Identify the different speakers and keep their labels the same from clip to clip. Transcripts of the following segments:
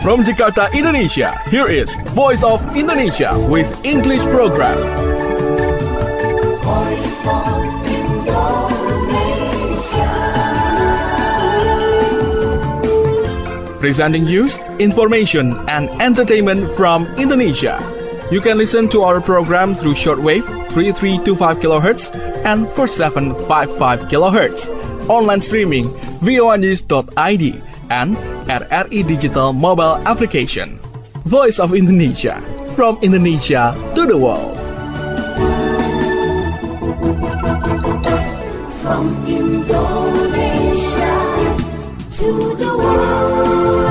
Speaker 1: From Jakarta, Indonesia, here is Voice of Indonesia with English program.
Speaker 2: Voice of Indonesia.
Speaker 1: Presenting news, information, and entertainment from Indonesia. You can listen to our program through shortwave 3325 kHz and 4755 kHz. Online streaming voanews.id and RRI Digital mobile application. Voice of Indonesia, from Indonesia to the world.
Speaker 2: From Indonesia to the world.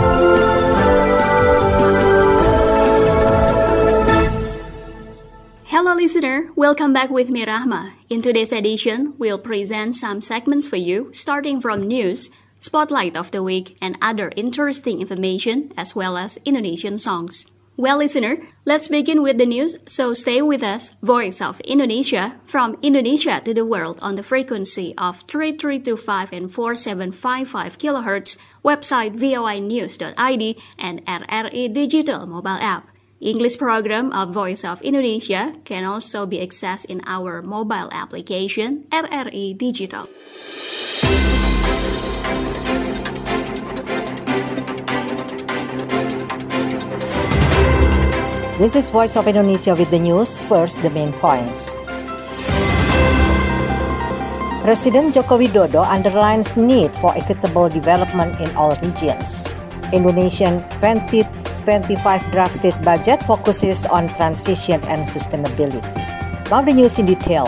Speaker 3: Hello listener, welcome back with me Rahma. In today's edition, we'll present some segments for you, starting from news, spotlight of the week, and other interesting information, as well as Indonesian songs. Well listener, let's begin with the news, so stay with us, Voice of Indonesia, from Indonesia to the world on the frequency of 3325 and 4755 kHz, website voanews.id, and RRI Digital mobile app. English program of Voice of Indonesia can also be accessed in our mobile application RRI Digital.
Speaker 4: This is Voice of Indonesia with the news. First, the main points. President Joko Widodo underlines need for equitable development in all regions. Indonesian 2025 draft state budget focuses on transition and sustainability. Now the news in detail.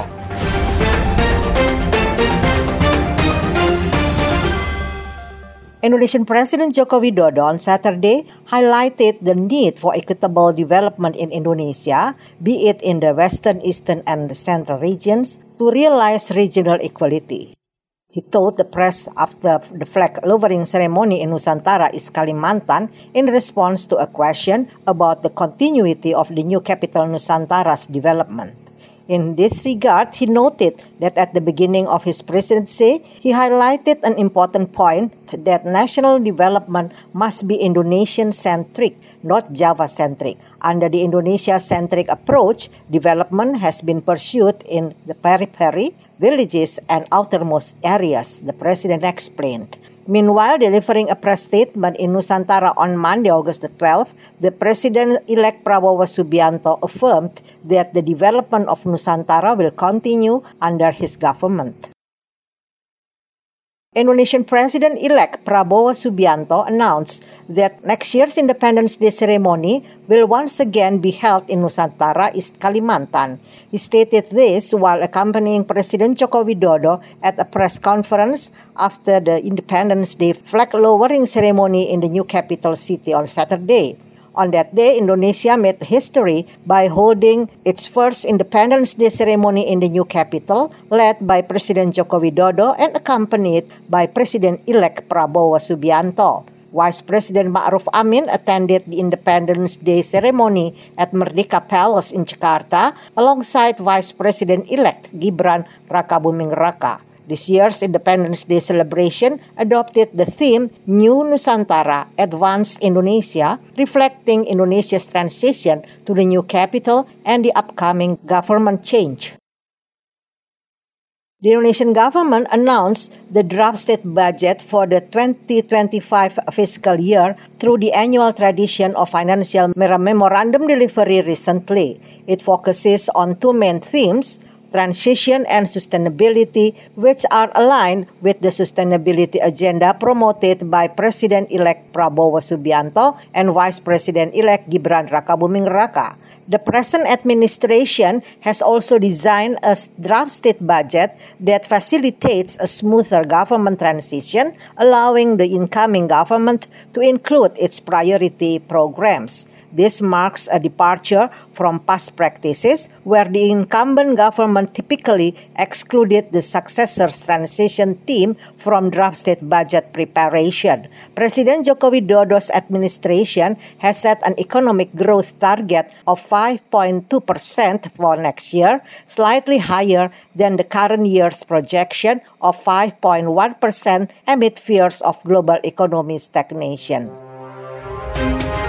Speaker 4: Indonesian President Joko Widodo on Saturday highlighted the need for equitable development in Indonesia, be it in the western, eastern, and central regions, to realize regional equality. He told the press after the flag-lowering ceremony in Nusantara, East Kalimantan, in response to a question about the continuity of the new capital Nusantara's development. In this regard, he noted that at the beginning of his presidency, he highlighted an important point that national development must be Indonesian-centric, not Java-centric. Under the Indonesia-centric approach, development has been pursued in the periphery, villages, and outermost areas, the president explained. Meanwhile, delivering a press statement in Nusantara on Monday, August the 12th, the President-elect Prabowo Subianto affirmed that the development of Nusantara will continue under his government. Indonesian President-elect Prabowo Subianto announced that next year's Independence Day ceremony will once again be held in Nusantara, East Kalimantan. He stated this while accompanying President Joko Widodo at a press conference after the Independence Day flag-lowering ceremony in the new capital city on Saturday. On that day, Indonesia made history by holding its first Independence Day ceremony in the new capital, led by President Joko Widodo and accompanied by President-elect Prabowo Subianto. Vice President Ma'ruf Amin attended the Independence Day ceremony at Merdeka Palace in Jakarta alongside Vice President-elect Gibran Rakabuming Raka. This year's Independence Day celebration adopted the theme New Nusantara, Advanced Indonesia, reflecting Indonesia's transition to the new capital and the upcoming government change. The Indonesian government announced the draft state budget for the 2025 fiscal year through the annual tradition of financial memorandum delivery recently. It focuses on two main themes: transition and sustainability, which are aligned with the sustainability agenda promoted by President-elect Prabowo Subianto and Vice President-elect Gibran Rakabuming Raka. The present administration has also designed a draft state budget that facilitates a smoother government transition, allowing the incoming government to include its priority programs. This marks a departure from past practices where the incumbent government typically excluded the successor's transition team from draft state budget preparation. President Joko Widodo's administration has set an economic growth target of 5.2% for next year, slightly higher than the current year's projection of 5.1% amid fears of global economic stagnation.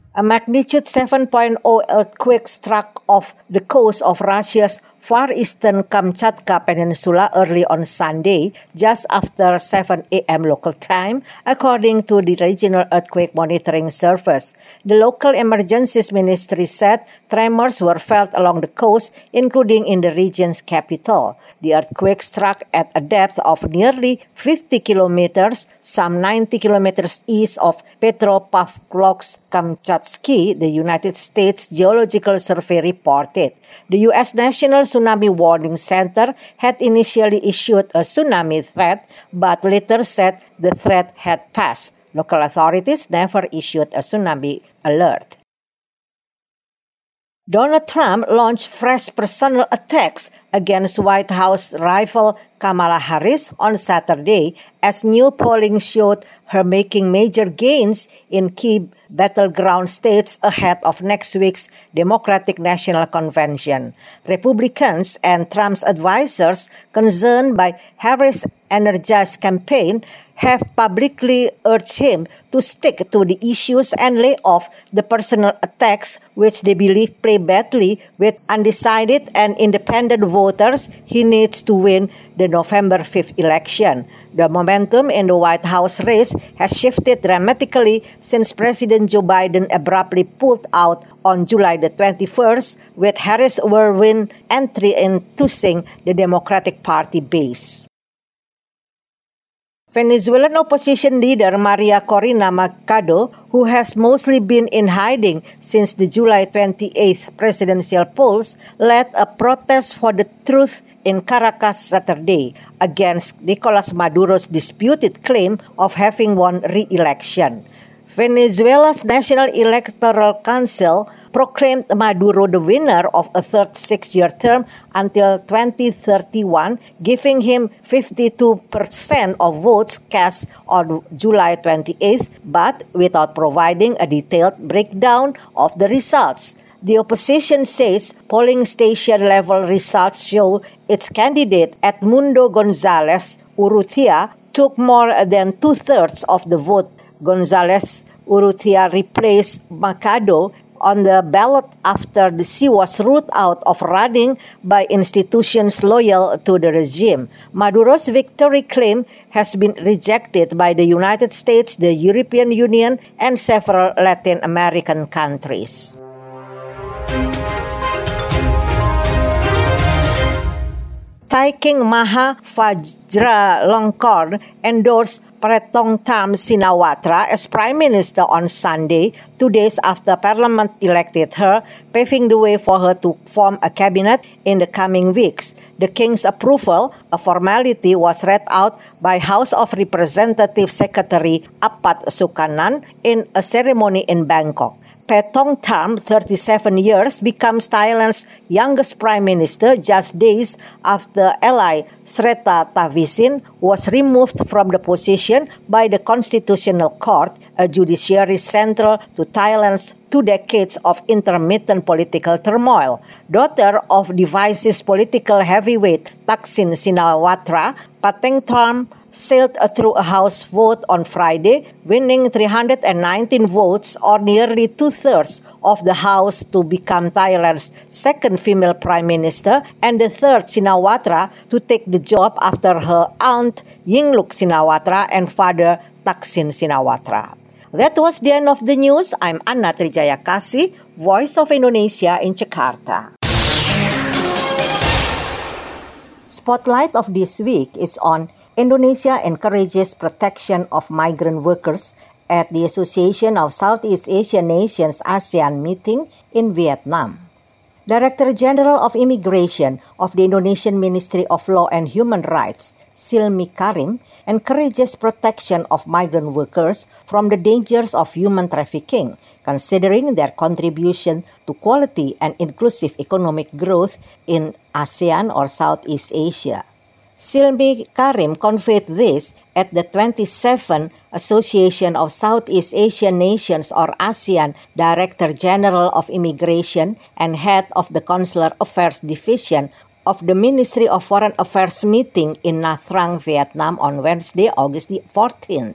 Speaker 4: A magnitude 7.0 earthquake struck off the coast of Russia's far eastern Kamchatka Peninsula early on Sunday, just after 7 a.m. local time, according to the Regional Earthquake Monitoring Service. The local emergencies ministry said tremors were felt along the coast, including in the region's capital. The earthquake struck at a depth of nearly 50 kilometers, some 90 kilometers east of Petropavlovsk-Kamchatsky, the United States Geological Survey reported. The U.S. National Tsunami Warning Center had initially issued a tsunami threat, but later said the threat had passed. Local authorities never issued a tsunami alert. Donald Trump launched fresh personal attacks against White House rival Kamala Harris on Saturday as new polling showed her making major gains in key battleground states ahead of next week's Democratic National Convention. Republicans and Trump's advisors, concerned by Harris' energized campaign, have publicly urged him to stick to the issues and lay off the personal attacks which they believe play badly with undecided and independent voters he needs to win the November 5th election. The momentum in the White House race has shifted dramatically since President Joe Biden abruptly pulled out on July the 21st, with Harris' whirlwind entry enthusing the Democratic Party base. Venezuelan opposition leader Maria Corina Machado, who has mostly been in hiding since the July 28th presidential polls, led a protest for the truth in Caracas Saturday against Nicolas Maduro's disputed claim of having won re-election. Venezuela's National Electoral Council proclaimed Maduro the winner of a third six-year term until 2031, giving him 52% of votes cast on July 28th, but without providing a detailed breakdown of the results. The opposition says polling station-level results show its candidate Edmundo González Urrutia took more than two-thirds of the vote. González Urrutia replaced Machado on the ballot after she was ruled out of running by institutions loyal to the regime. Maduro's victory claim has been rejected by the United States, the European Union, and several Latin American countries. Thai King Maha Vajiralongkorn endorsed Paetongtarn Shinawatra as Prime Minister on Sunday, 2 days after Parliament elected her, paving the way for her to form a cabinet in the coming weeks. The King's approval, a formality, was read out by House of Representatives Secretary Apat Sukanan in a ceremony in Bangkok. Paetongtarn, 37 years, becomes Thailand's youngest prime minister just days after ally Srettha Thavisin was removed from the position by the Constitutional Court, a judiciary central to Thailand's 2 decades of intermittent political turmoil. Daughter of divisive political heavyweight Thaksin Shinawatra, Paetongtarn sailed through a House vote on Friday, winning 319 votes, or nearly two-thirds of the House, to become Thailand's second female prime minister and the third Shinawatra to take the job after her aunt Yingluck Shinawatra and father Thaksin Shinawatra. That was the end of the news. I'm Anna Trijayakasi, Voice of Indonesia in Jakarta. Spotlight of this week is on Indonesia encourages protection of migrant workers at the Association of Southeast Asian Nations ASEAN meeting in Vietnam. Director General of Immigration of the Indonesian Ministry of Law and Human Rights, Silmi Karim, encourages protection of migrant workers from the dangers of human trafficking, considering their contribution to quality and inclusive economic growth in ASEAN or Southeast Asia. Silmi Karim conveyed this at the 27th Association of Southeast Asian Nations or ASEAN Director General of Immigration and Head of the Consular Affairs Division of the Ministry of Foreign Affairs meeting in Nha Trang, Vietnam on Wednesday, August 14th.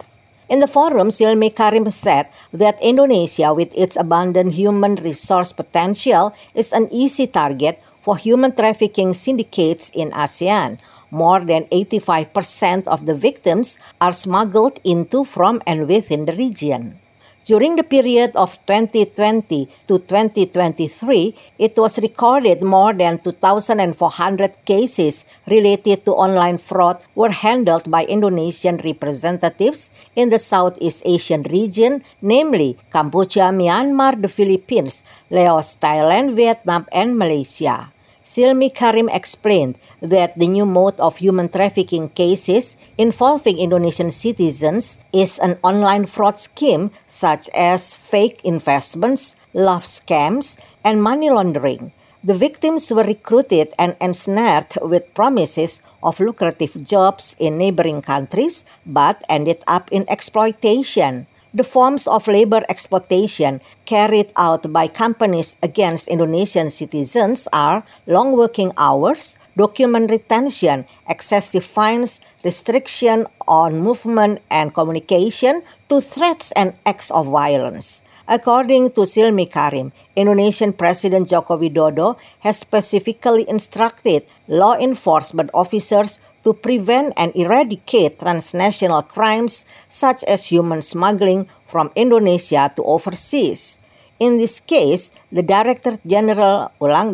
Speaker 4: In the forum, Silmi Karim said that Indonesia, with its abundant human resource potential, is an easy target for human trafficking syndicates in ASEAN. More than 85% of the victims are smuggled into, from, and within the region. During the period of 2020 to 2023, it was recorded more than 2,400 cases related to online fraud were handled by Indonesian representatives in the Southeast Asian region, namely Cambodia, Myanmar, the Philippines, Laos, Thailand, Vietnam, and Malaysia. Silmi Karim explained that the new mode of human trafficking cases involving Indonesian citizens is an online fraud scheme such as fake investments, love scams, and money laundering. The victims were recruited and ensnared with promises of lucrative jobs in neighboring countries, but ended up in exploitation. The forms of labor exploitation carried out by companies against Indonesian citizens are long working hours, document retention, excessive fines, restriction on movement and communication, to threats and acts of violence. According to Silmi Karim, Indonesian President Joko Widodo has specifically instructed law enforcement officers to prevent and eradicate transnational crimes such as human smuggling from Indonesia to overseas. In this case, the Directorate General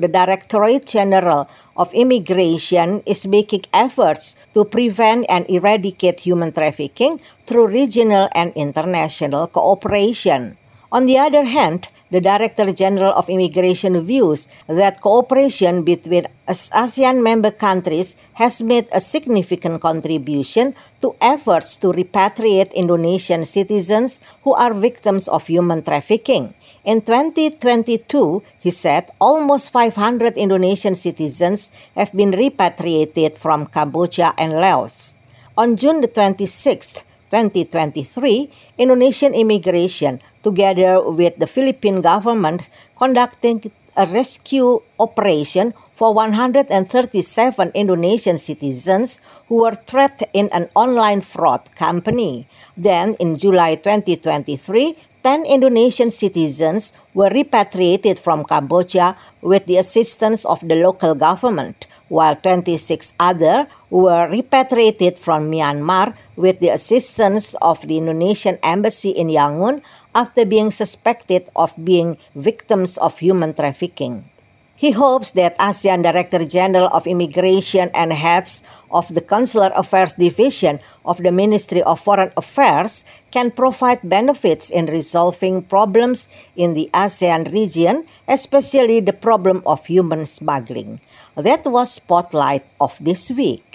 Speaker 4: of Immigration is making efforts to prevent and eradicate human trafficking through regional and international cooperation. On the other hand, the Director General of Immigration views that cooperation between ASEAN member countries has made a significant contribution to efforts to repatriate Indonesian citizens who are victims of human trafficking. In 2022, he said, almost 500 Indonesian citizens have been repatriated from Cambodia and Laos. On June 26, 2023, Indonesian Immigration, together with the Philippine government, conducted a rescue operation for 137 Indonesian citizens who were trapped in an online fraud company. Then, in July 2023, 10 Indonesian citizens were repatriated from Cambodia with the assistance of the local government, while 26 others were repatriated from Myanmar with the assistance of the Indonesian embassy in Yangon after being suspected of being victims of human trafficking. He hopes that ASEAN Director General of Immigration and heads of the Consular Affairs Division of the Ministry of Foreign Affairs can provide benefits in resolving problems in the ASEAN region, especially the problem of human smuggling. That was Spotlight of this week.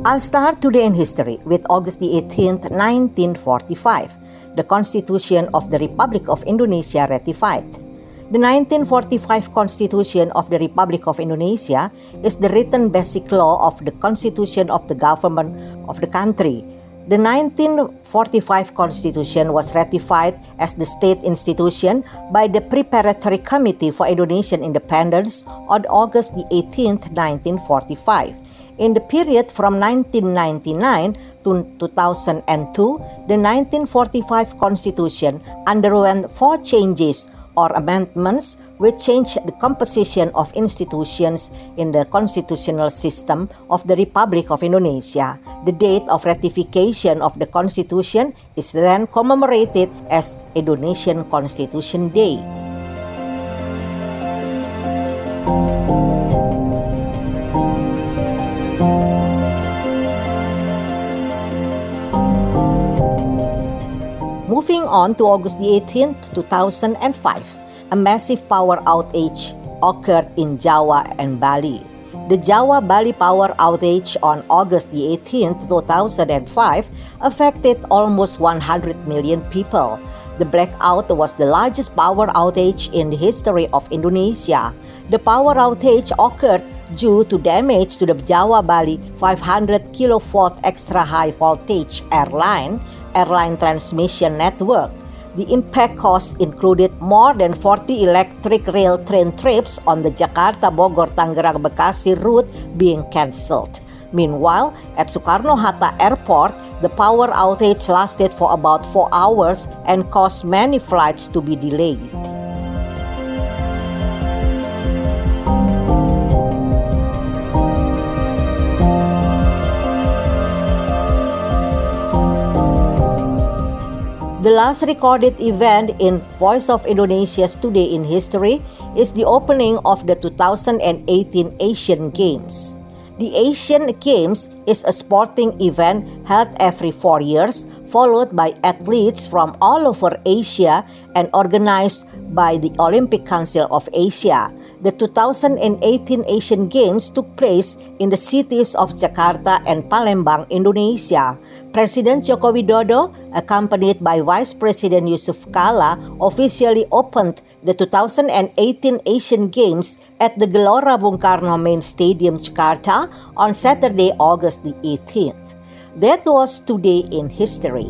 Speaker 4: I'll start today in history with August the 18th, 1945, the Constitution of the Republic of Indonesia ratified. The 1945 Constitution of the Republic of Indonesia is the written basic law of the Constitution of the government of the country. The 1945 Constitution was ratified as the state institution by the Preparatory Committee for Indonesian Independence on August the 18th, 1945. In the period from 1999 to 2002, the 1945 Constitution underwent 4 changes or amendments which changed the composition of institutions in the constitutional system of the Republic of Indonesia. The date of ratification of the Constitution is then commemorated as Indonesian Constitution Day. Moving on to August the 18th, 2005, a massive power outage occurred in Java and Bali. The Jawa-Bali power outage on August the 18th, 2005 affected almost 100 million people. The blackout was the largest power outage in the history of Indonesia. The power outage occurred due to damage to the Jawa-Bali 500 kilovolt extra high voltage airline transmission network. The impact cost included more than 40 electric rail train trips on the Jakarta-Bogor-Tangerang-Bekasi route being cancelled. Meanwhile, at Soekarno-Hatta Airport, the power outage lasted for about 4 hours and caused many flights to be delayed. The last recorded event in Voice of Indonesia's Today in History is the opening of the 2018 Asian Games. The Asian Games is a sporting event held every 4 years, followed by athletes from all over Asia and organized by the Olympic Council of Asia. The 2018 Asian Games took place in the cities of Jakarta and Palembang, Indonesia. President Joko Widodo, accompanied by Vice President Yusuf Kala, officially opened the 2018 Asian Games at the Gelora Bung Karno Main Stadium, Jakarta, on Saturday, August the 18th. That was Today in History.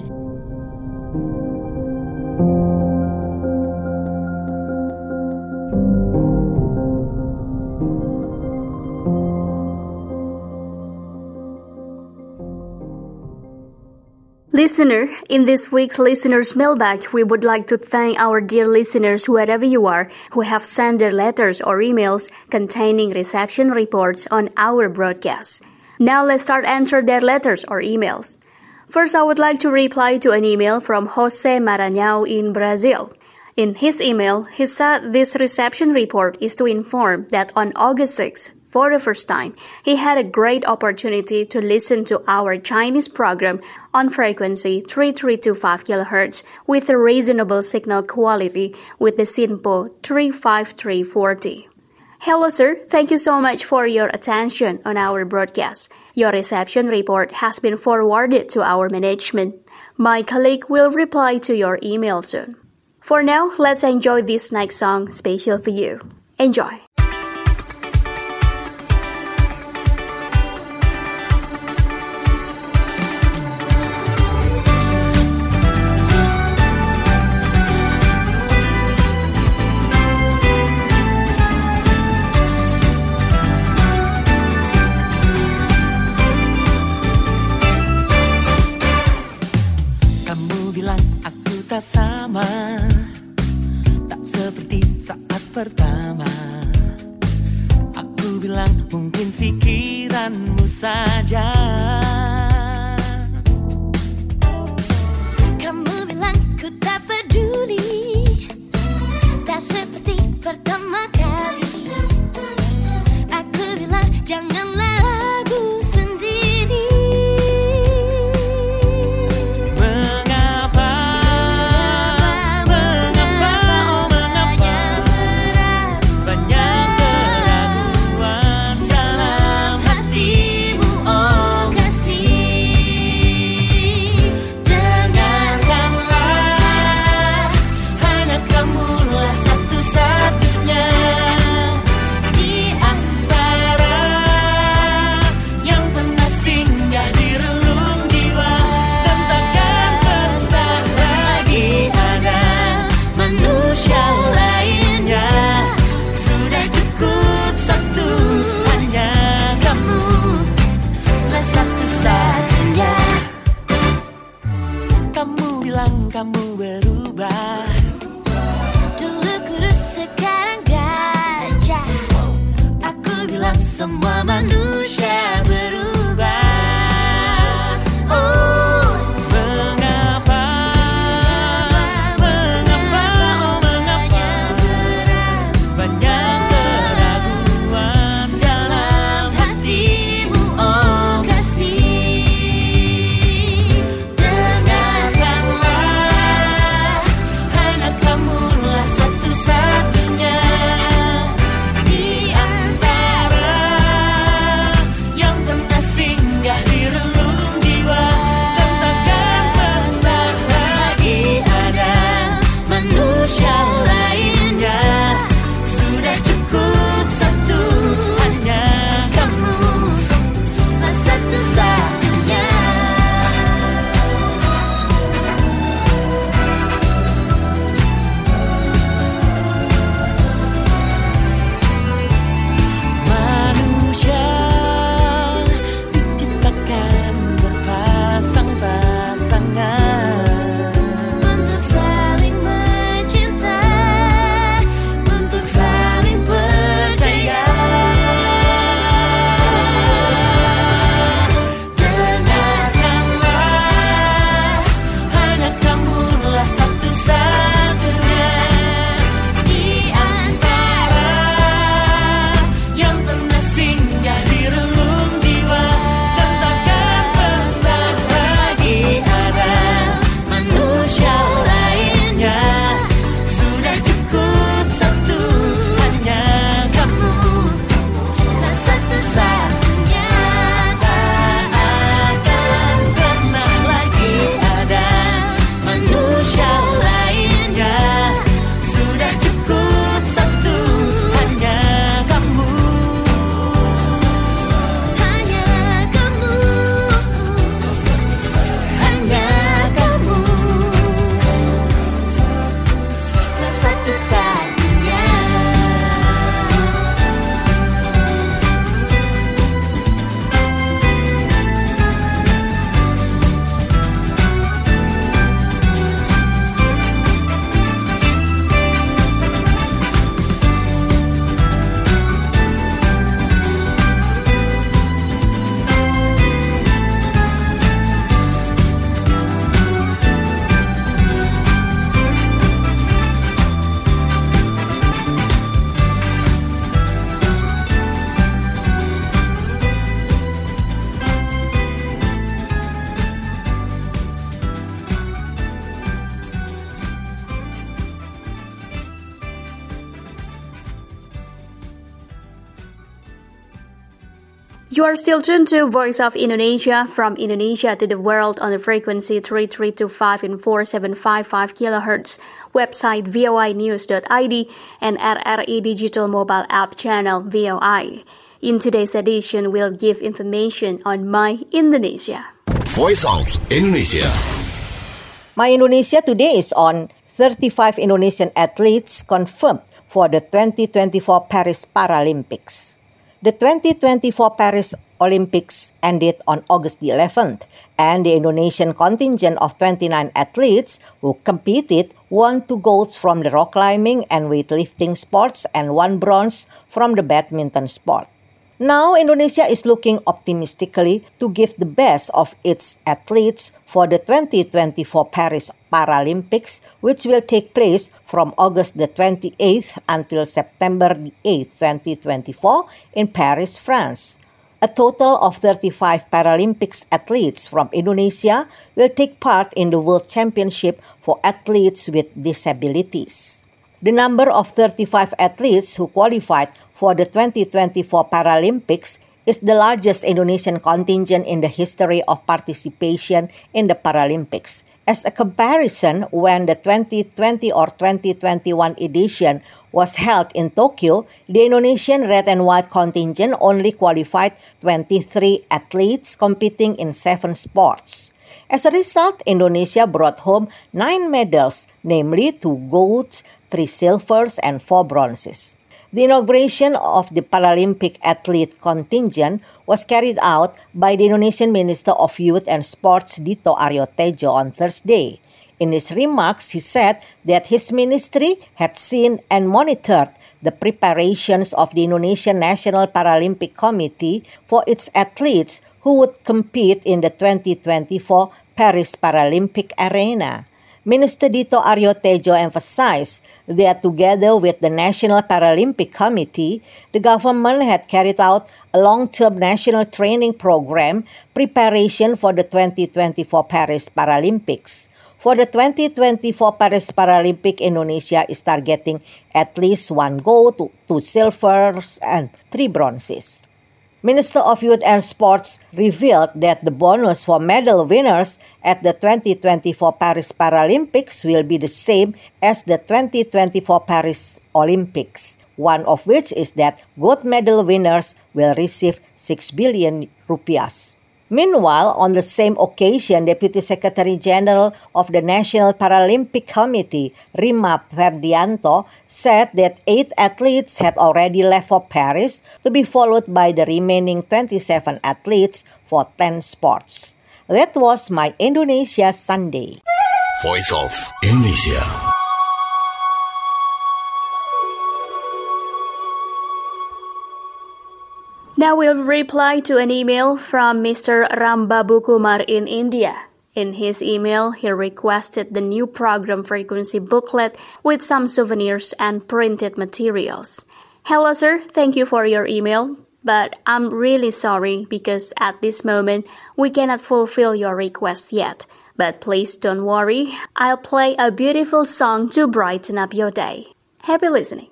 Speaker 3: Listener, in this week's Listener's Mailbag, we would like to thank our dear listeners wherever you are who have sent their letters or emails containing reception reports on our broadcast. Now let's start answering their letters or emails. First, I would like to reply to an email from Jose Maranhão in Brazil. In his email, he said this reception report is to inform that on August 6th, for the first time, he had a great opportunity to listen to our Chinese program on frequency 3325 kHz with a reasonable signal quality with the SINPO 35340. Hello sir, thank you so much for your attention on our broadcast. Your reception report has been forwarded to our management. My colleague will reply to your email soon. For now, let's enjoy this next song special for you. Enjoy!
Speaker 5: Tak sama, tak seperti saat pertama. Aku bilang mungkin pikiranmu saja.
Speaker 2: Kamu bilang ku tak peduli, tak seperti pertama kali. Aku bilang janganlah ragu sendiri. Banyak keraguan dalam hatimu, oh kasih.
Speaker 3: You are still tuned to Voice of Indonesia, from Indonesia to the world on the frequency 3325 and 4755 kHz, website voinews.id, and RRI digital mobile app channel VOI. In today's edition, we'll give information on My Indonesia.
Speaker 6: Voice of Indonesia.
Speaker 4: My Indonesia today is on 35 Indonesian athletes confirmed for the 2024 Paris Paralympics. The 2024 Paris Olympics ended on August the 11th, and the Indonesian contingent of 29 athletes who competed won 2 golds from the rock climbing and weightlifting sports and 1 bronze from the badminton sport. Now, Indonesia is looking optimistically to give the best of its athletes for the 2024 Paris Paralympics, which will take place from August the 28th until September the 8th, 2024 in Paris, France. A total of 35 Paralympics athletes from Indonesia will take part in the World Championship for athletes with disabilities. The number of 35 athletes who qualified for the 2024 Paralympics is the largest Indonesian contingent in the history of participation in the Paralympics. As a comparison, when the 2020 or 2021 edition was held in Tokyo, the Indonesian red and white contingent only qualified 23 athletes competing in 7 sports. As a result, Indonesia brought home 9 medals, namely 2 golds, 3 silvers, and 4 bronzes. The inauguration of the Paralympic athlete contingent was carried out by the Indonesian Minister of Youth and Sports, Dito Aryo Tejo, on Thursday. In his remarks, he said that his ministry had seen and monitored the preparations of the Indonesian National Paralympic Committee for its athletes who would compete in the 2024 Paris Paralympic arena. Minister Dito Aryo Tejo emphasized that together with the National Paralympic Committee, the government had carried out a long-term national training program preparation for the 2024 Paris Paralympics. For the 2024 Paris Paralympic, Indonesia is targeting at least 1 gold, 2 silvers, and 3 bronzes. Minister of Youth and Sports revealed that the bonus for medal winners at the 2024 Paris Paralympics will be the same as the 2024 Paris Olympics, one of which is that gold medal winners will receive 6 billion rupiahs. Meanwhile, on the same occasion, Deputy Secretary General of the National Paralympic Committee, Rima Ferdianto, said that 8 athletes had already left for Paris, to be followed by the remaining 27 athletes for 10 sports. That was My Indonesia Sunday.
Speaker 6: Voice of Indonesia.
Speaker 3: Now we'll reply to an email from Mr. Rambabu Kumar in India. In his email, he requested the new program frequency booklet with some souvenirs and printed materials. Hello, sir. Thank you for your email, but I'm really sorry because at this moment, we cannot fulfill your request yet. But please don't worry. I'll play a beautiful song to brighten up your day. Happy listening.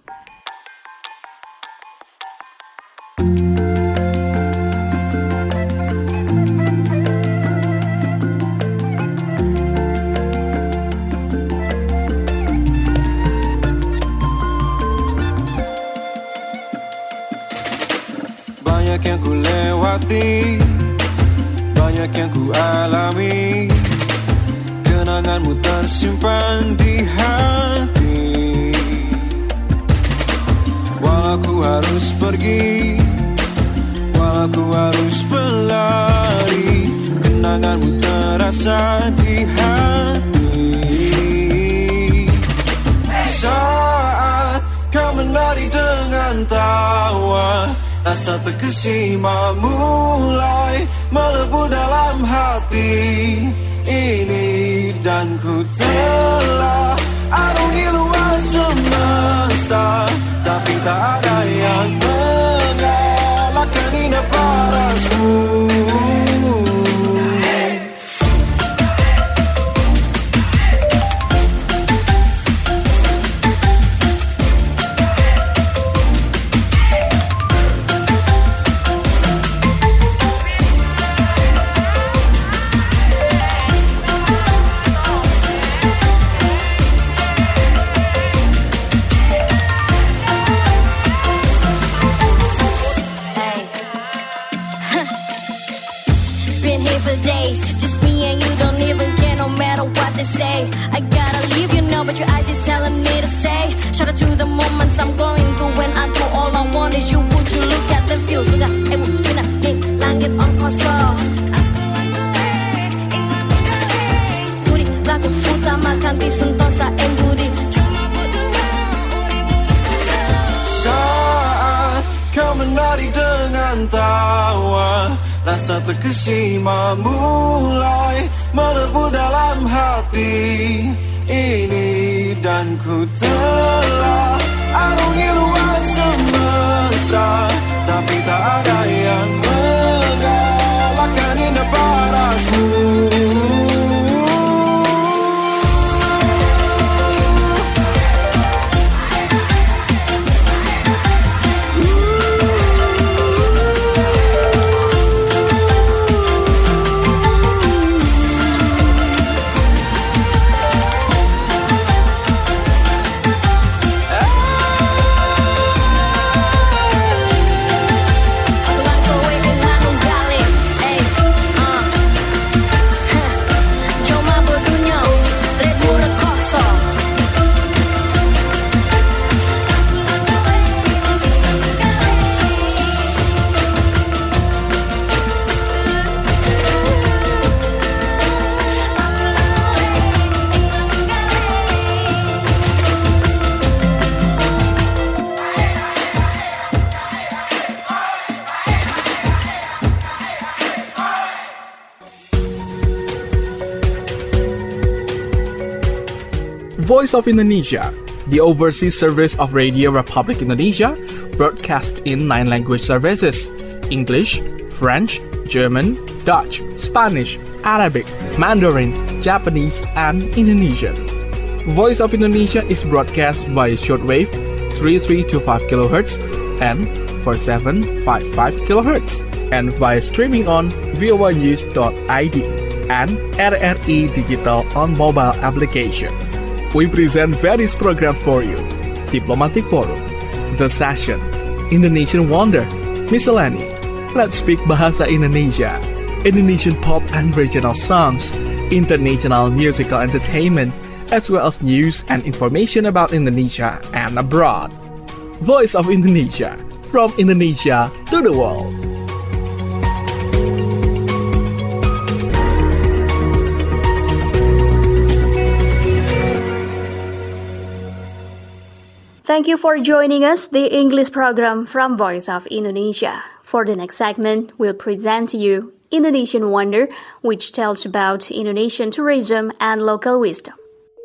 Speaker 7: Banyak yang ku lewati, banyak yang ku alami, kenanganmu tersimpan di hati. Walau ku harus pergi, walau ku harus berlari, kenanganmu terasa di hati. Saat kau menari dengan tawa, rasa terkesima mulai melebur dalam hati ini, dan ku telah arungi luas semesta, tapi tak ada yang mengalahkan indah parasmu.
Speaker 2: but your eyes is telling me to say shout out to the moments I'm going through. When I do, all I want is you. Would you look at the view? Sudah bina di langit on kosong. Budi lagu utamakan di sentosa budi.
Speaker 7: Saat kau menari dengan tawa, rasa terkesima mulai melebu dalam hati ini. Dan ku telah arungi luas semesta, tapi tak ada yang mengalahkan indah parasmu.
Speaker 1: Voice of Indonesia, the overseas service of Radio Republic Indonesia, broadcast in 9 language services: English, French, German, Dutch, Spanish, Arabic, Mandarin, Japanese, and Indonesian. Voice of Indonesia is broadcast via shortwave 3325 kHz and 4755 kHz, and via streaming on voanews.id and RRI Digital on mobile application. We present various programs for you: Diplomatic Forum, The Session, Indonesian Wonder, Miscellany, Let's Speak Bahasa Indonesia, Indonesian pop and regional songs, international musical entertainment, as well as news and information about Indonesia and abroad. Voice of Indonesia, from Indonesia to the world.
Speaker 3: Thank you for joining us, the English program from Voice of Indonesia. For the next segment, we'll present to you Indonesian Wonder, which tells about Indonesian tourism and local wisdom.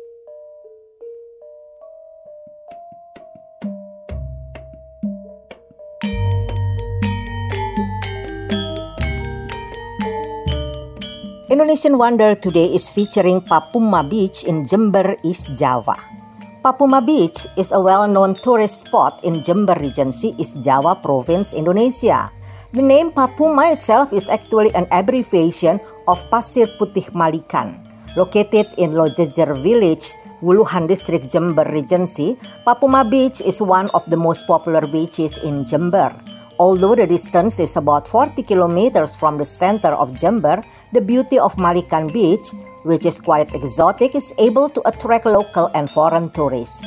Speaker 4: Indonesian Wonder today is featuring Papuma Beach in Jember, East Java. Papuma Beach is a well-known tourist spot in Jember Regency, East Java Province, Indonesia. The name Papuma itself is actually an abbreviation of Pasir Putih Malikan. Located in Lojejer Village, Wuluhan District, Jember Regency, Papuma Beach is one of the most popular beaches in Jember. Although the distance is about 40 kilometers from the center of Jember, the beauty of Malikan Beach, which is quite exotic, is able to attract local and foreign tourists.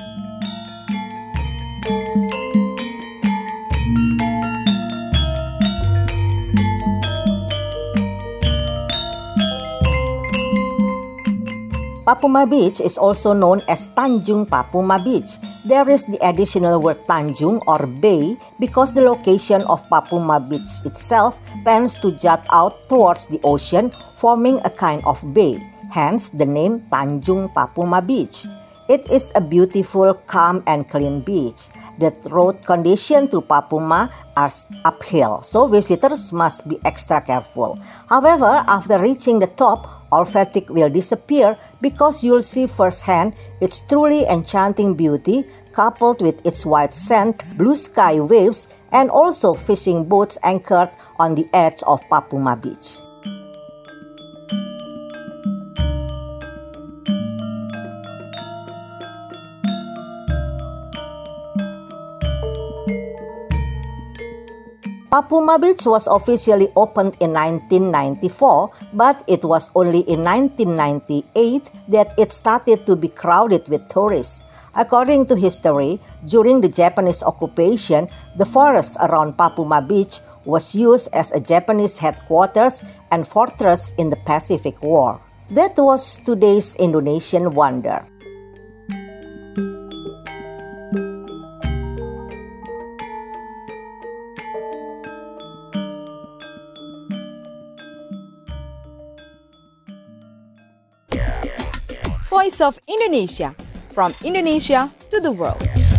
Speaker 4: Papuma Beach is also known as Tanjung Papuma Beach. There is the additional word Tanjung or bay because the location of Papuma Beach itself tends to jut out towards the ocean, forming a kind of bay. Hence the name Tanjung Papuma Beach. It is a beautiful, calm and clean beach. The road conditions to Papuma are uphill, so visitors must be extra careful. However, after reaching the top, all fatigue will disappear because you'll see firsthand its truly enchanting beauty coupled with its white sand, blue sky waves, and also fishing boats anchored on the edge of Papuma Beach. Papuma Beach was officially opened in 1994, but it was only in 1998 that it started to be crowded with tourists. According to history, during the Japanese occupation, the forest around Papuma Beach was used as a Japanese headquarters and fortress in the Pacific War. That was today's Indonesian Wonder.
Speaker 8: Voice of Indonesia, from Indonesia to the world.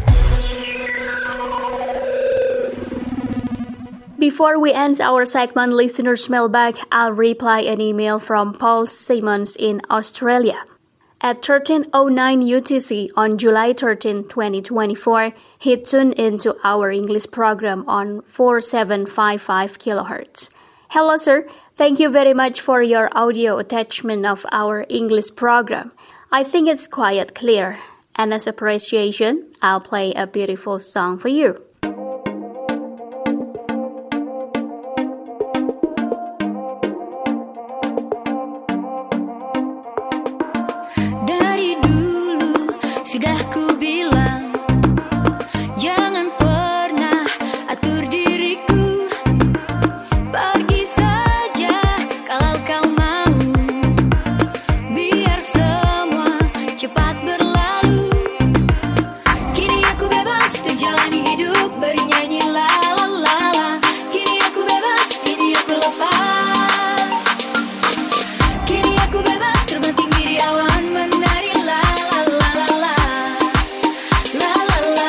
Speaker 3: Before we end our segment, listeners mailbag, I'll reply an email from Paul Simmons in Australia. At 13:09 UTC on July 13, 2024, he tuned into our English program on 4755 kHz. Hello, sir. Thank you very much for your audio attachment of our English program. I think it's quite clear. And as appreciation, I'll play a beautiful song for you.
Speaker 2: Dari dulu sudah ku bilang, jangan pernah atur diriku. Pergi saja kalau kau mau, biar semua cepat berlalu. Kini aku bebas untuk jalani hidup, bernyanyi la la la la. Kini aku bebas, kini aku lepas. Kini aku bebas terbang tinggi di awan, menari la la la la la. La la la.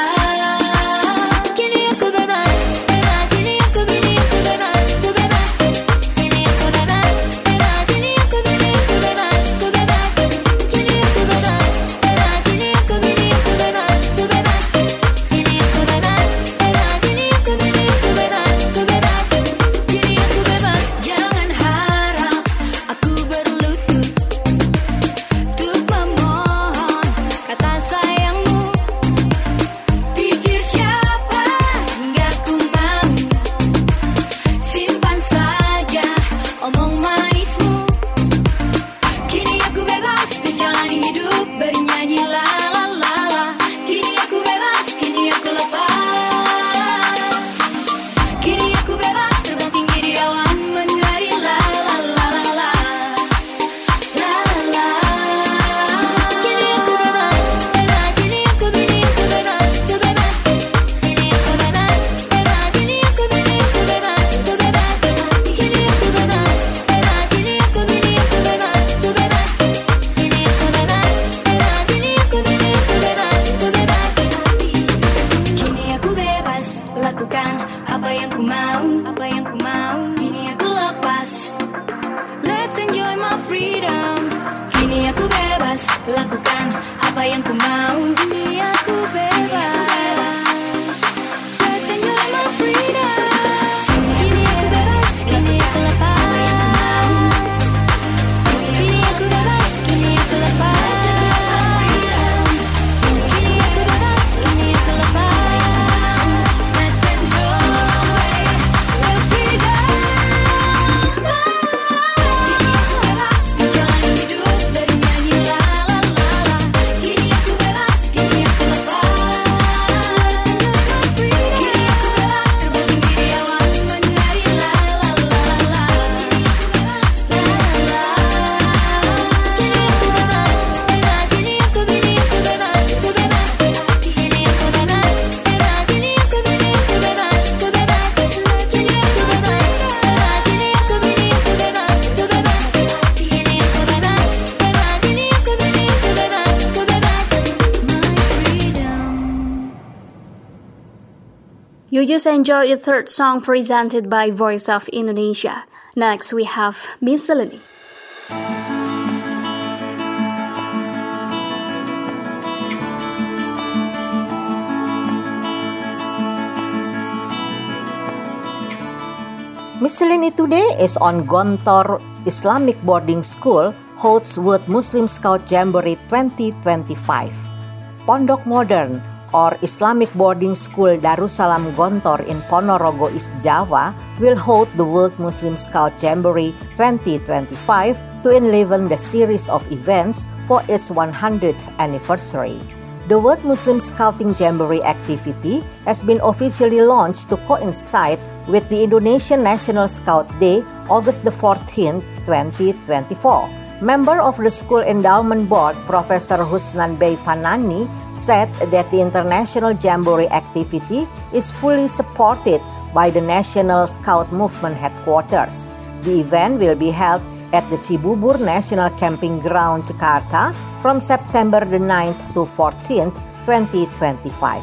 Speaker 2: Kini aku bebas, bebas. Kini aku bebas, ku bebas. Sini aku bebas, bebas. Sini aku bebas, ku bebas, ku bebas. Kini aku bebas, bebas. Sini aku bebas, ku bebas, ku bebas. Sini aku bebas, bebas. Sini aku bebas, ku bebas, ku bebas. Kini aku bebas. Jangan harap aku berlutut untuk memohon kata sayangmu. Pikir siapa hingga ku mau, simpan saja omong manismu. Kini aku bebas untuk jalani hidup, bernyanyi la la la la. Kini aku bebas, kini aku lepas. Kini aku bebas terbang tinggi di awan, menari la la la la la. La la la. Kini aku bebas, bebas. Sini aku bebas, ku bebas, ku bebas. Sini aku bebas, bebas. Sini aku bebas, ku bebas, ku bebas. Kini aku bebas, bebas. Sini aku bebas, ku bebas, ku bebas. Sini aku bebas, bebas. Sini aku bebas, ku bebas, ku bebas. Kini aku bebas, lakukan apa yang ku mau, apa yang ku mau. Kini aku lepas. Let's enjoy my freedom. Kini aku bebas, lakukan apa yang ku mau. Kini aku bebas. Let's enjoy my freedom. Kini aku bebas, kini aku lepas. Kini aku bebas, kini aku lepas. Kini aku bebas, kini aku lepas. Let's enjoy the freedom. Jalani hidup, bernyanyi la la la la. Kini aku bebas, kini aku lepas. Kini aku bebas, terbang tinggi di awan, menari la la la la la. La la la. Kini aku bebas, bebas. Sini aku bebas, ku bebas, ku bebas. Sini aku bebas, bebas. Sini aku bebas, ku bebas, ku bebas. Sini aku bebas, bebas. Sini aku bebas, ku bebas, ku bebas. Sini aku bebas, bebas. Sini aku bebas, ku bebas, ku bebas. My freedom.
Speaker 3: You just enjoyed the third song presented by Voice of Indonesia. Next, we have Miscellany.
Speaker 4: Miscellany today is on Gontor Islamic Boarding School hosts World Muslim Scout Jamboree 2025. Pondok Modern or Islamic Boarding School Darussalam Gontor in Ponorogo, East Java, will hold the World Muslim Scout Jamboree 2025 to enliven the series of events for its 100th anniversary. The World Muslim Scouting Jamboree activity has been officially launched to coincide with the Indonesian National Scout Day, August 14, 2024. Member of the school endowment board, Professor Husnan Bey Fanani, said that the International Jamboree activity is fully supported by the National Scout Movement headquarters. The event will be held at the Cibubur National Camping Ground, Jakarta, from September the 9th to 14th, 2025.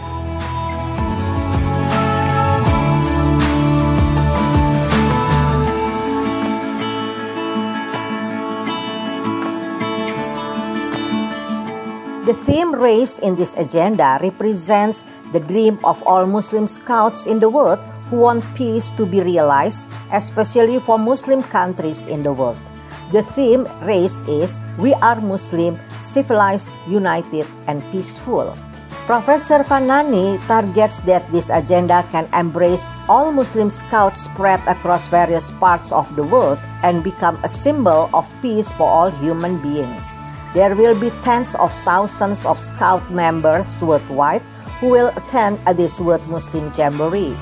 Speaker 4: The theme raised in this agenda represents the dream of all Muslim scouts in the world who want peace to be realized, especially for Muslim countries in the world. The theme raised is "We are Muslim, civilized, united, and peaceful." Professor Fanani targets that this agenda can embrace all Muslim scouts spread across various parts of the world and become a symbol of peace for all human beings. There will be tens of thousands of Scout members worldwide who will attend this World Muslim Jamboree.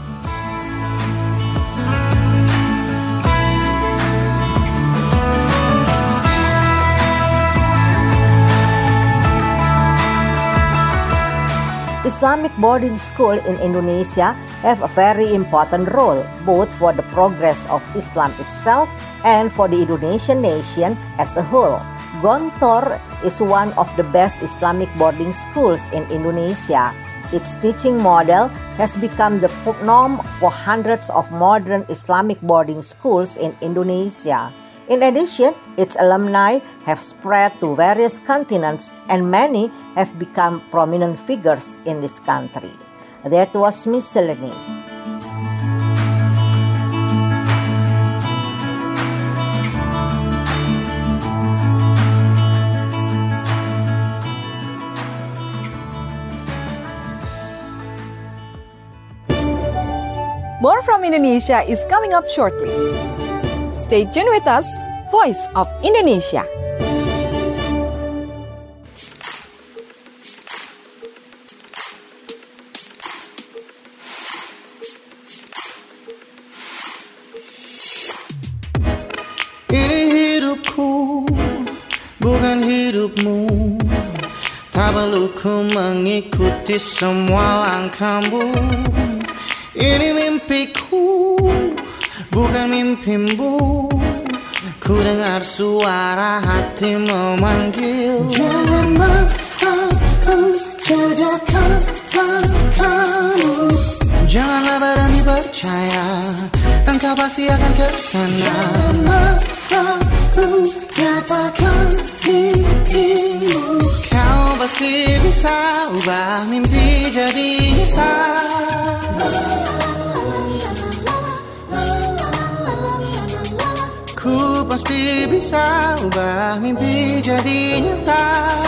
Speaker 4: Islamic boarding school in Indonesia have a very important role both for the progress of Islam itself and for the Indonesian nation as a whole. Gontor is one of the best Islamic boarding schools in Indonesia. Its teaching model has become the norm for hundreds of modern Islamic boarding schools in Indonesia. In addition, its alumni have spread to various continents and many have become prominent figures in this country. That was Miscellany.
Speaker 8: More from Indonesia is coming up shortly. Stay tuned with us, Voice of Indonesia.
Speaker 7: Ini hidupku, bukan hidupmu. Tak perlu ku mengikuti semua langkahmu. Ini mimpiku, bukan mimpimu. Ku dengar suara hati memanggil. Jangan mau aku jodohkan kamu. Janganlah berani percaya, engkau pasti akan kesana. Jangan mau aku katakan mimpimu. Kau pasti bisa ubah mimpi jadi nyata. Ku pasti bisa ubah mimpi jadi nyata.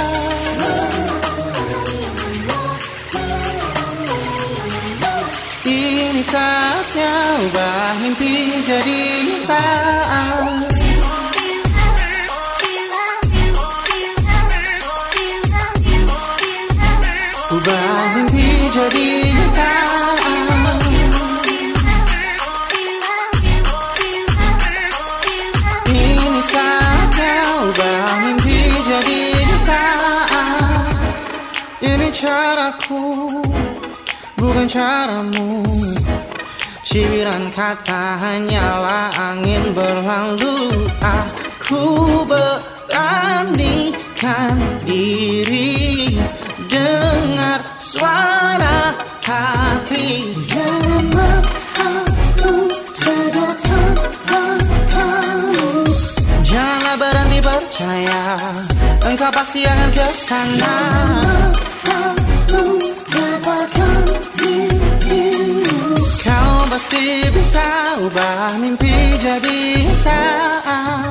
Speaker 7: Ini saatnya ubah mimpi jadi nyata. Ubah mimpi jadi nyata. Ini saatnya ubah mimpi jadi nyata. Ini caraku, bukan caramu. Cibiran kata hanyalah angin berlalu. Aku beranikan diri, dengar suara hati. Jangan mau aku jodohkan kamu. Janganlah berhenti percaya, engkau pasti akan kesana. Jangan mau aku katakan mimpimu. Kau pasti bisa ubah mimpi jadi nyata.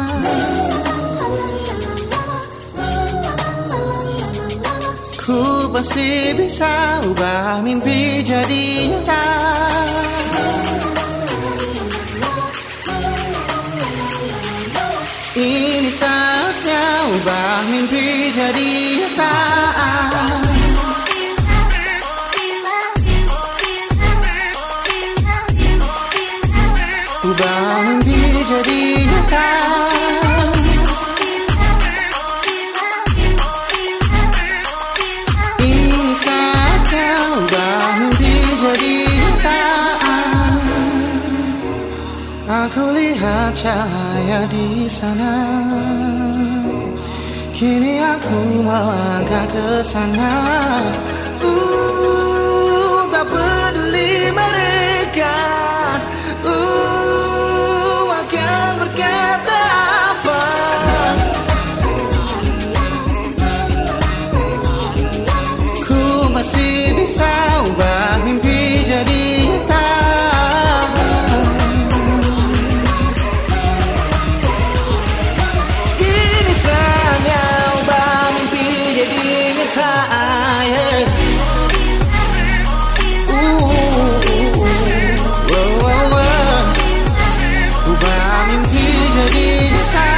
Speaker 7: Ku masih bisa ubah mimpi jadi nyata. Ini saatnya ubah mimpi jadi nyata. Ubah mimpi jadi nyata. Ini saatnya ubah mimpi jadi nyata. Aku lihat cahaya di sana. Kini aku melangkah ke sana. Tak peduli mereka akan berkata apa. Ku masih bisa ubah mimpi jadi nyata. Kini saatnya ubah mimpi jadi nyata. Ubah mimpi jadi nyata.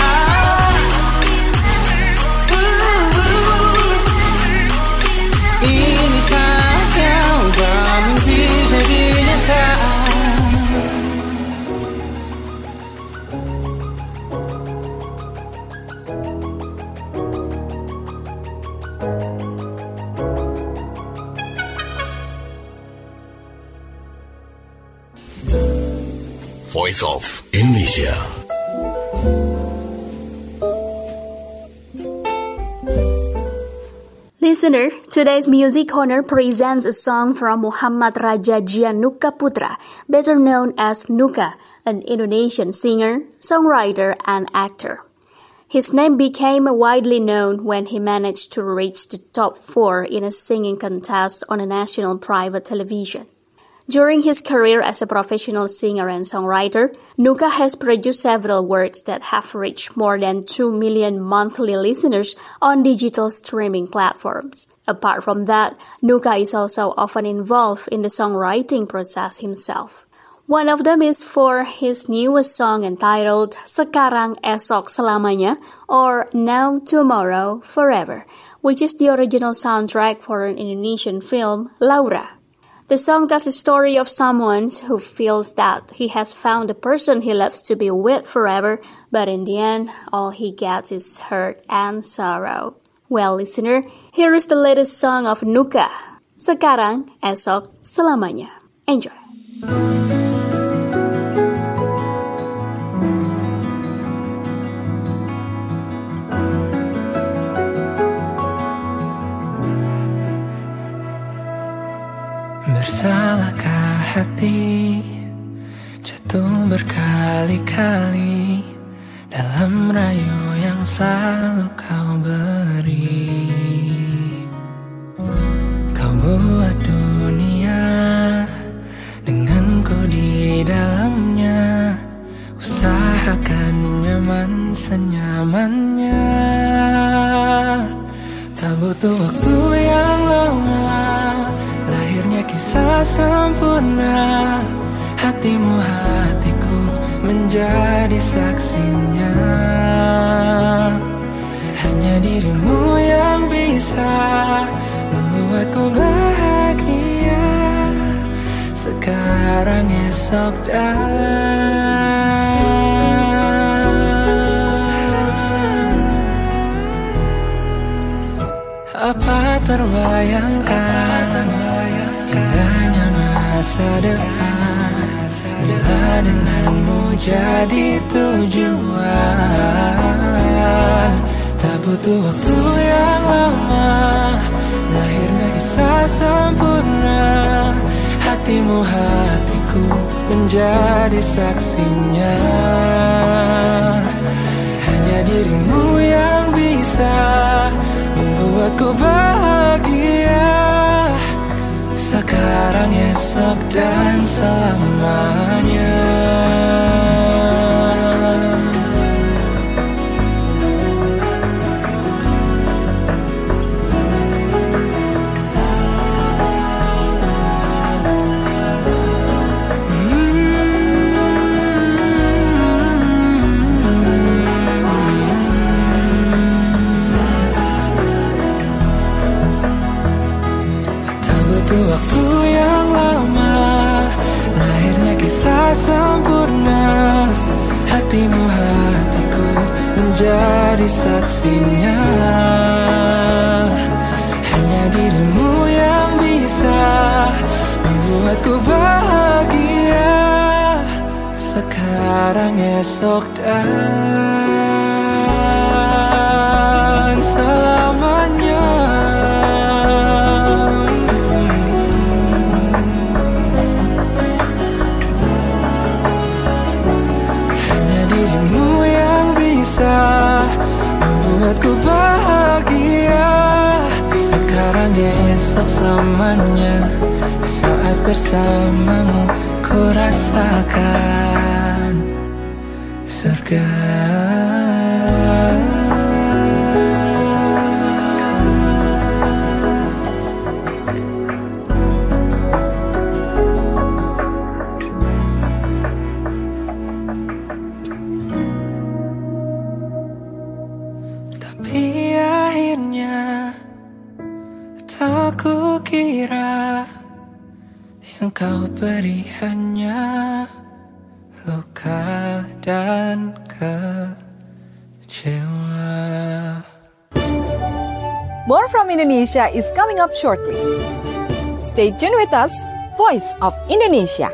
Speaker 7: Ini saatnya ubah mimpi jadi nyata.
Speaker 6: Voice of Indonesia.
Speaker 3: Listener, today's Music Corner presents a song from Muhammad Raja Giannuka Putra, better known as Nuka, an Indonesian singer, songwriter, and actor. His name became widely known when he managed to reach the top 4 in a singing contest on a national private television. During his career as a professional singer and songwriter, Nuka has produced several works that have reached more than 2 million monthly listeners on digital streaming platforms. Apart from that, Nuka is also often involved in the songwriting process himself. One of them is for his newest song entitled Sekarang Esok Selamanya, or Now Tomorrow Forever, which is the original soundtrack for an Indonesian film, Laura. The song tells the story of someone who feels that he has found the person he loves to be with forever, but in the end, all he gets is hurt and sorrow. Well, listener, here is the latest song of Nuka, Sekarang Esok Selamanya. Enjoy.
Speaker 9: Bersalahkah hati jatuh berkali-kali dalam rayu yang selalu kau beri. Kau buat dunia denganku di dalamnya, usahakan nyaman senyamannya. Tak butuh waktu yang lama, lahirnya kisah sempurna. Hatimu hatiku menjadi saksinya. Hanya dirimu yang bisa membuatku bahagia. Sekarang esok dan apa terbayangkan indahnya masa depan bila denganmu jadi tujuan. Tak butuh waktu yang lama, lahirnya kisah sempurna. Hatimu hatiku menjadi saksinya. Hanya dirimu yang bisa membuatku bahagia. Sekarang, esok, dan selamanya. sempurna. Hatimu hatiku menjadi saksinya. Hanya dirimu yang bisa membuatku bahagia. Sekarang, esok, dan selamanya. Hanya dirimu yang bisa membuatku bahagia. Sekarang, esok, selamanya. Saat bersamamu ku rasakan surga. Tapi akhirnya tak kukira yang kau beri hanya luka dan kecewa.
Speaker 8: More from Indonesia is coming up shortly. Stay tuned with us, Voice of Indonesia.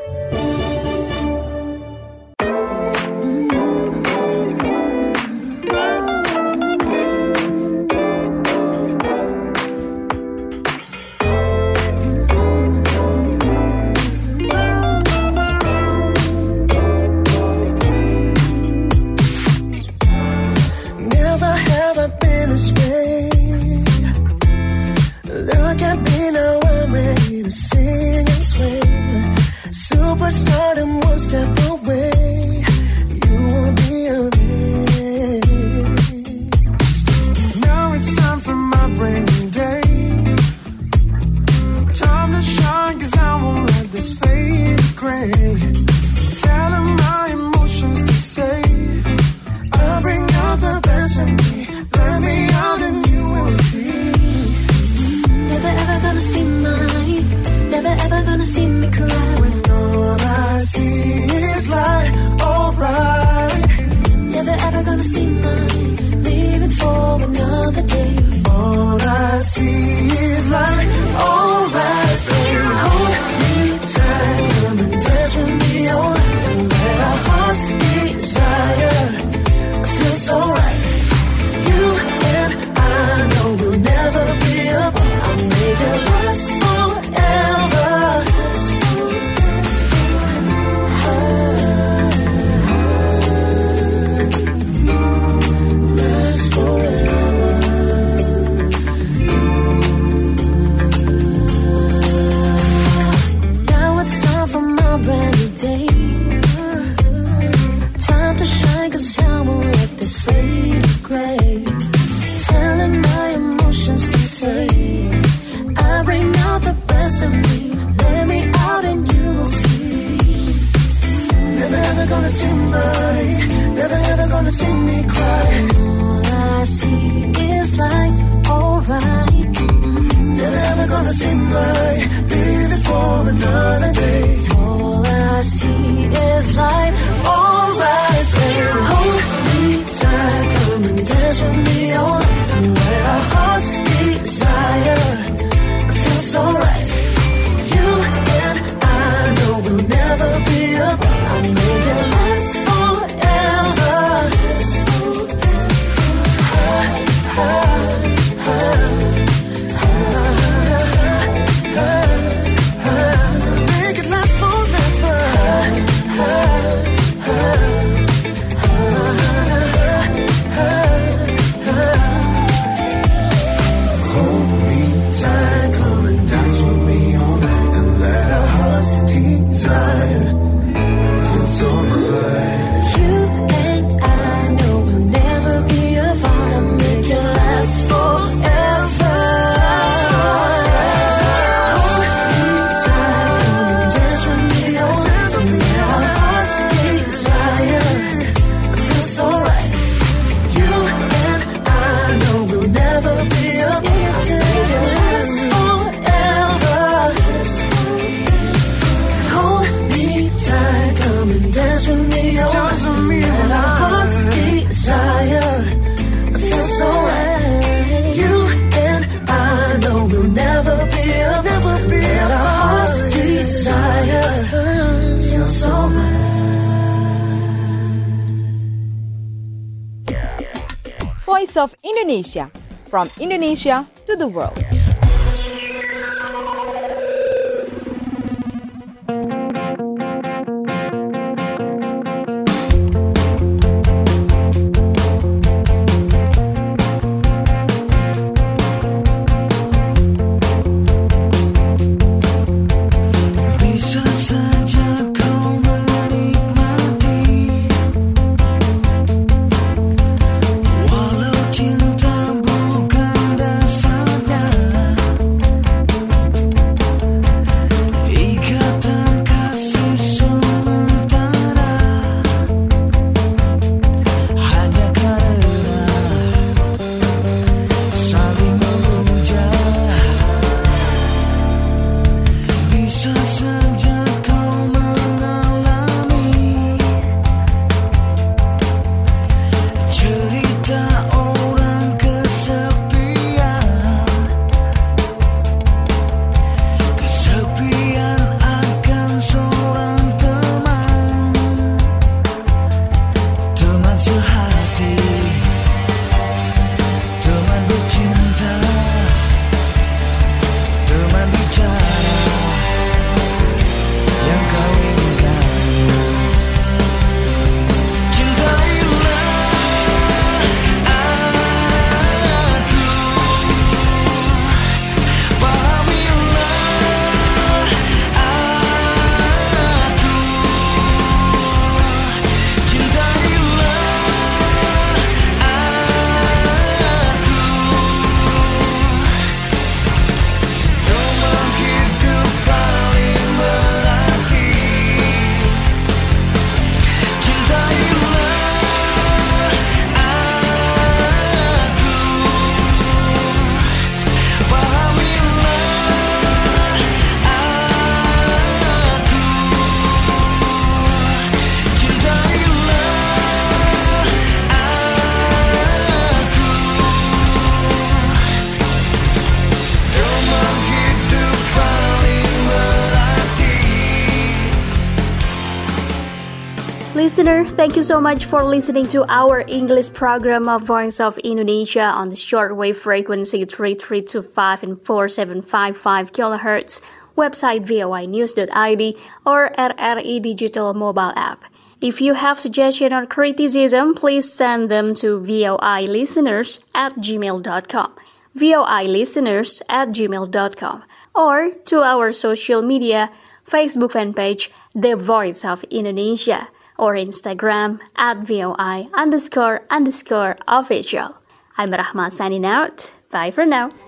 Speaker 8: Voice of Indonesia, from Indonesia to the world.
Speaker 3: Listener, thank you so much for listening to our English program of Voice of Indonesia on the shortwave frequency 3325 and 4755 kHz, website voinews.id, or RRI Digital mobile app. If you have suggestion or criticism, please send them to voilisteners@gmail.com, voilisteners@gmail.com, or to our social media, Facebook fan page, The Voice of Indonesia, or Instagram @VOI__official. I'm Rahma signing out. Bye for now.